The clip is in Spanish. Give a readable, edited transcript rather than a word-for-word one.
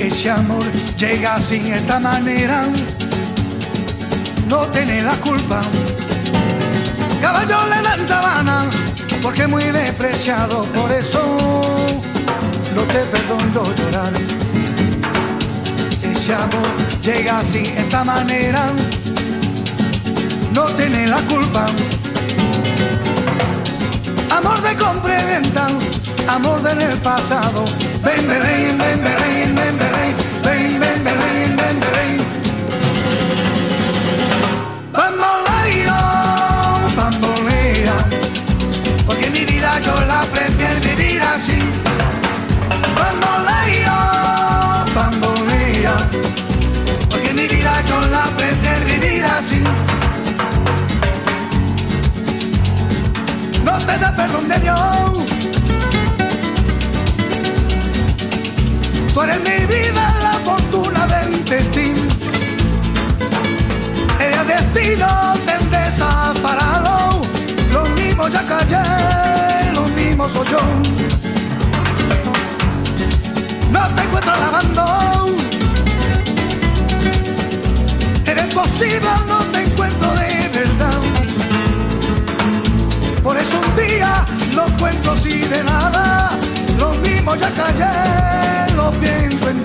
Ese amor llega así, esta manera, no tiene la culpa. Caballo le dan sabana, porque es muy despreciado, por eso no te perdono llorar. Ese amor llega así, esta manera, no tiene la culpa. Amor de compra y venta, amor del pasado. Ven, Belén, ven, Belén, ven, Belén, ven, ven, Belén, ven, Belén. Bambolea, porque mi vida yo la prefiero vivir así. Bambolea, porque mi vida yo la prefiero vivir así. No te da perdón de Dios. Tú eres mi vida, la fortuna del destino. El destino te desaparado. Lo mismo ya callé, lo mismo soy yo. No te encuentro lavando. Eres posible, no te encuentro de verdad. Por eso un día lo cuento así de nada. Lo mismo ya callé, lo pienso en